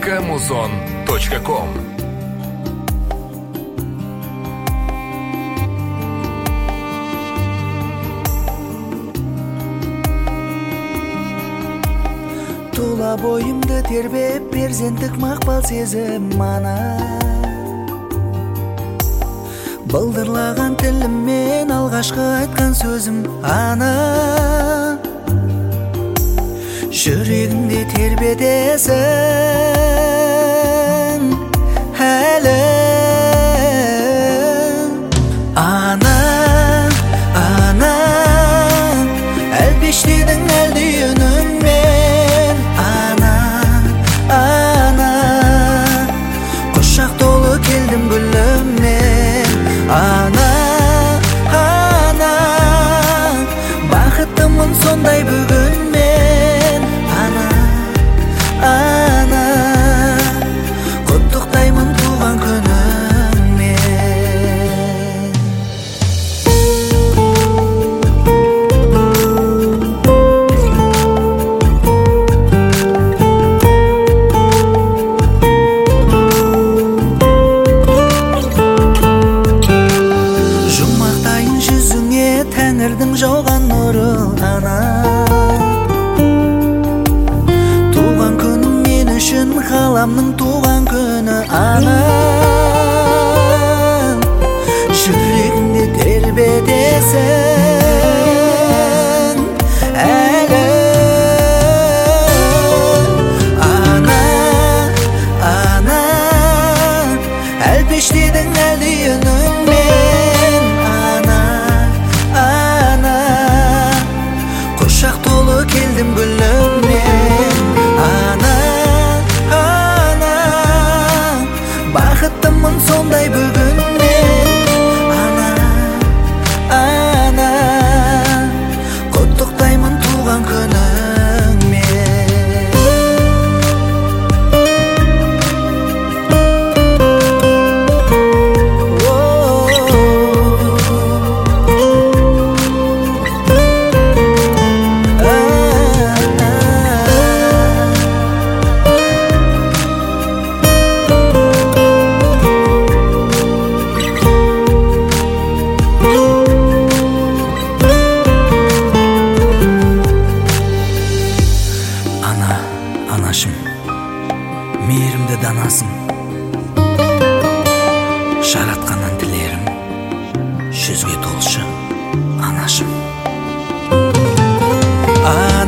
muzon.com. Тула бойымды тербеп перзенттік мақпал сезім мана, былдырлаған тіліммен алғашқы айтқан сөзім ана. Жүрегімде тербетесің әлі ана, ана, әлпештедің әлді үніңмен ана, ана, құшақ толы келдім гүліммен ана, ана, бақыттымын сондай бүгін мен ана, ана, құттықтаймын туған күніңмен. Жұмақтайын жүзіңе тәңірдің жауған нұры ана, туған күнім мен үшін ғаламның туған күні ана. Жүрегімде тербетесің әлі ана, ана, әлпештедің әлі үніңмен ана, ана, құшақ толы келдім гүліммен ана, ана, бақыттымын сондай бүгін мен ана, ана, құттықтаймын туған күніңмен. Анашым, мейірімді данасың, жаратқаннан тілерім жүзге толшы анашым.